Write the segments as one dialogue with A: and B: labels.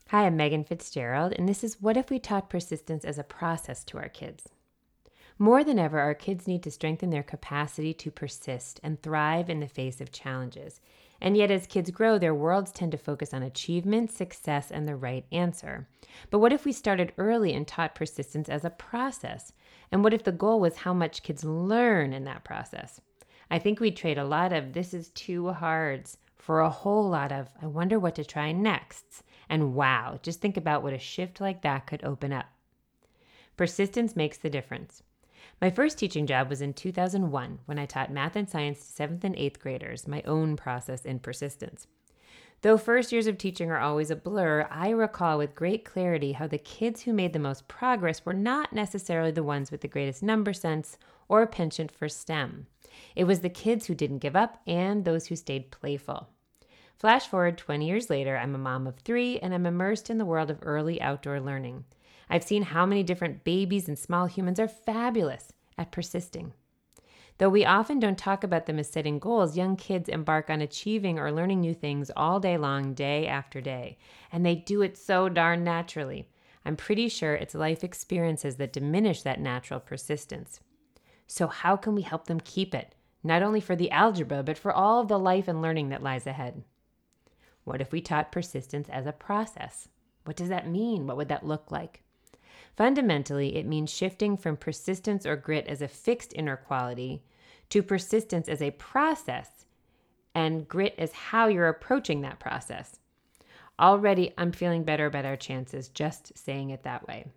A: Hi, I'm Megan Fitzgerald, and this is What If We Taught Persistence as a Process to Our Kids? More than ever, our kids need to strengthen their capacity to persist and thrive in the face of challenges. And yet, as kids grow, their worlds tend to focus on achievement, success, and the right answer. But what if we started early and taught persistence as a process? And what if the goal was how much kids learn in that process? I think we'd trade a lot of "this is too hard" for a whole lot of "I wonder what to try next." And wow, just think about what a shift like that could open up. Persistence makes the difference. My first teaching job was in 2001 when I taught math and science to 7th and 8th graders, my own process in persistence. Though first years of teaching are always a blur, I recall with great clarity how the kids who made the most progress were not necessarily the ones with the greatest number sense or penchant for STEM. It was the kids who didn't give up and those who stayed playful. Flash forward 20 years later, I'm a mom of 3 and I'm immersed in the world of early outdoor learning. I've seen how many different babies and small humans are fabulous at persisting. Though we often don't talk about them as setting goals, young kids embark on achieving or learning new things all day long, day after day. And they do it so darn naturally. I'm pretty sure it's life experiences that diminish that natural persistence. So how can we help them keep it? Not only for the algebra, but for all of the life and learning that lies ahead. What if we taught persistence as a process? What does that mean? What would that look like? Fundamentally, it means shifting from persistence or grit as a fixed inner quality to persistence as a process, and grit as how you're approaching that process. Already, I'm feeling better about our chances just saying it that way.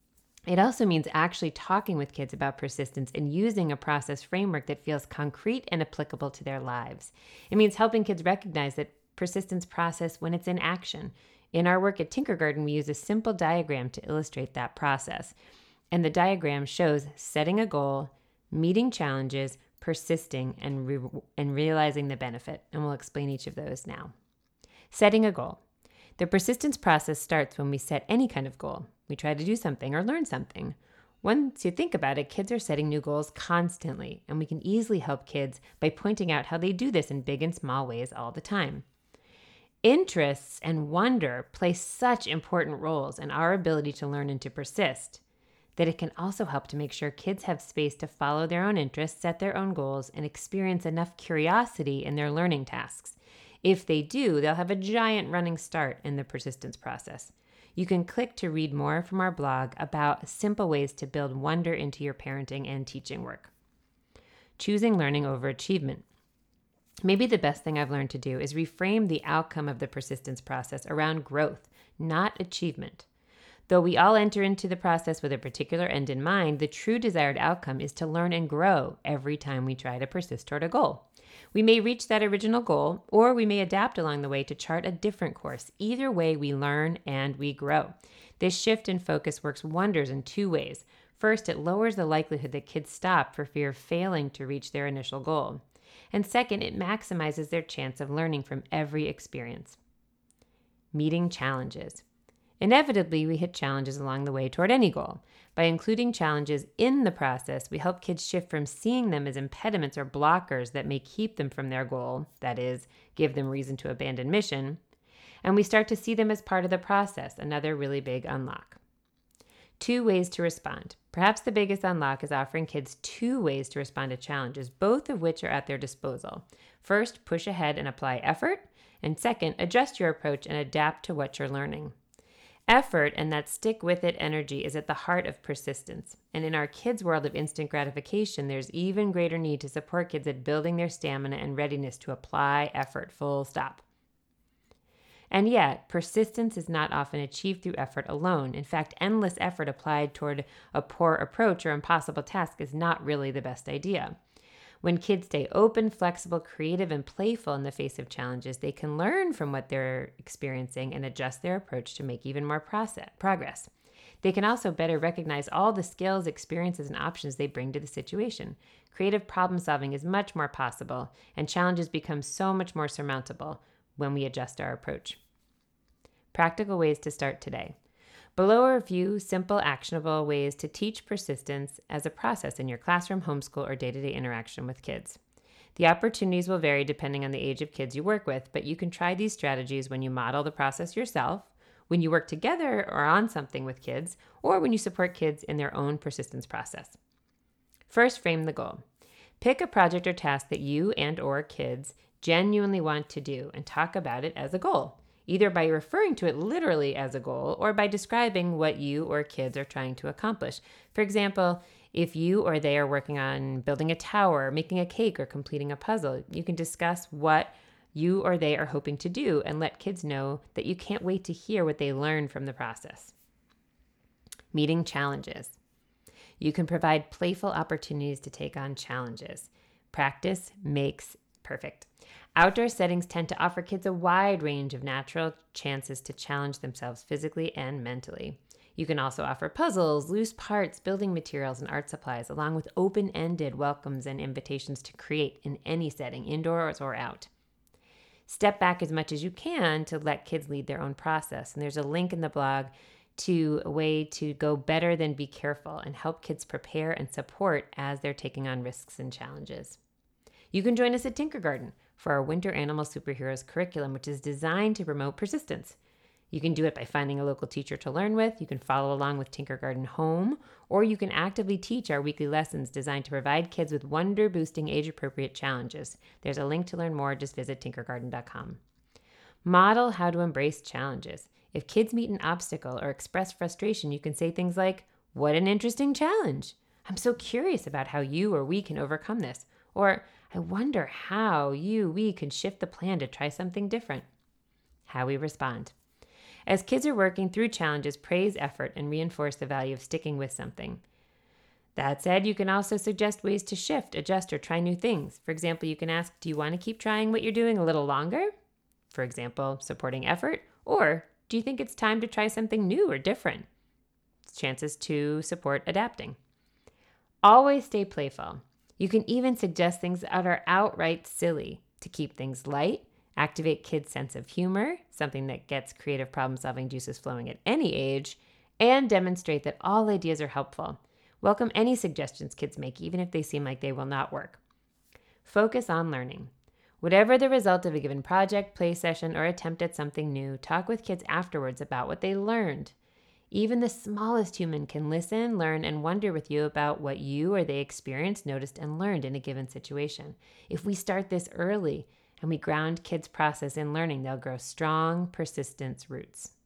A: It also means actually talking with kids about persistence and using a process framework that feels concrete and applicable to their lives. It means helping kids recognize that persistence process when it's in action. In our work at Tinkergarten, we use a simple diagram to illustrate that process. And the diagram shows setting a goal, meeting challenges, persisting, and realizing the benefit. And we'll explain each of those now. Setting a goal. The persistence process starts when we set any kind of goal. We try to do something or learn something. Once you think about it, kids are setting new goals constantly, and we can easily help kids by pointing out how they do this in big and small ways all the time. Interests and wonder play such important roles in our ability to learn and to persist that it can also help to make sure kids have space to follow their own interests, set their own goals, and experience enough curiosity in their learning tasks. If they do, they'll have a giant running start in the persistence process. You can click to read more from our blog about simple ways to build wonder into your parenting and teaching work. Choosing learning over achievement. Maybe the best thing I've learned to do is reframe the outcome of the persistence process around growth, not achievement. Though we all enter into the process with a particular end in mind, the true desired outcome is to learn and grow every time we try to persist toward a goal. We may reach that original goal, or we may adapt along the way to chart a different course. Either way, we learn and we grow. This shift in focus works wonders in 2 ways. First, it lowers the likelihood that kids stop for fear of failing to reach their initial goal. And second, it maximizes their chance of learning from every experience. Meeting challenges. Inevitably, we hit challenges along the way toward any goal. By including challenges in the process, we help kids shift from seeing them as impediments or blockers that may keep them from their goal, that is, give them reason to abandon mission, and we start to see them as part of the process, another really big unlock. 2 ways to respond. Perhaps the biggest unlock is offering kids 2 ways to respond to challenges, both of which are at their disposal. First, push ahead and apply effort, and second, adjust your approach and adapt to what you're learning. Effort and that stick-with-it energy is at the heart of persistence. And in our kids' world of instant gratification, there's even greater need to support kids at building their stamina and readiness to apply effort, full stop. And yet, persistence is not often achieved through effort alone. In fact, endless effort applied toward a poor approach or impossible task is not really the best idea. When kids stay open, flexible, creative, and playful in the face of challenges, they can learn from what they're experiencing and adjust their approach to make even more progress. They can also better recognize all the skills, experiences, and options they bring to the situation. Creative problem solving is much more possible, and challenges become so much more surmountable when we adjust our approach. Practical ways to start today. Below are a few simple, actionable ways to teach persistence as a process in your classroom, homeschool, or day-to-day interaction with kids. The opportunities will vary depending on the age of kids you work with, but you can try these strategies when you model the process yourself, when you work together or on something with kids, or when you support kids in their own persistence process. First, frame the goal. Pick a project or task that you and/or kids genuinely want to do and talk about it as a goal, either by referring to it literally as a goal or by describing what you or kids are trying to accomplish. For example, if you or they are working on building a tower, making a cake, or completing a puzzle, you can discuss what you or they are hoping to do and let kids know that you can't wait to hear what they learn from the process. Meeting challenges. You can provide playful opportunities to take on challenges. Practice makes perfect. Outdoor settings tend to offer kids a wide range of natural chances to challenge themselves physically and mentally. You can also offer puzzles, loose parts, building materials, and art supplies, along with open-ended welcomes and invitations to create in any setting, indoors or out. Step back as much as you can to let kids lead their own process. And there's a link in the blog to a way to go better than be careful and help kids prepare and support as they're taking on risks and challenges. You can join us at Tinkergarten for our Winter Animal Superheroes curriculum, which is designed to promote persistence. You can do it by finding a local teacher to learn with. You can follow along with Tinkergarten Home, or you can actively teach our weekly lessons designed to provide kids with wonder-boosting, age-appropriate challenges. There's a link to learn more. Just visit tinkergarten.com. Model how to embrace challenges. If kids meet an obstacle or express frustration, you can say things like, "What an interesting challenge. I'm so curious about how you or we can overcome this." Or, "I wonder how we can shift the plan to try something different." How we respond. As kids are working through challenges, praise effort and reinforce the value of sticking with something. That said, you can also suggest ways to shift, adjust, or try new things. For example, you can ask, "Do you want to keep trying what you're doing a little longer?" For example, supporting effort. Or, "Do you think it's time to try something new or different?" Chances to support adapting. Always stay playful. You can even suggest things that are outright silly to keep things light, activate kids' sense of humor, something that gets creative problem-solving juices flowing at any age, and demonstrate that all ideas are helpful. Welcome any suggestions kids make, even if they seem like they will not work. Focus on learning. Whatever the result of a given project, play session, or attempt at something new, talk with kids afterwards about what they learned. Even the smallest human can listen, learn, and wonder with you about what you or they experienced, noticed, and learned in a given situation. If we start this early and we ground kids' process in learning, they'll grow strong persistence roots.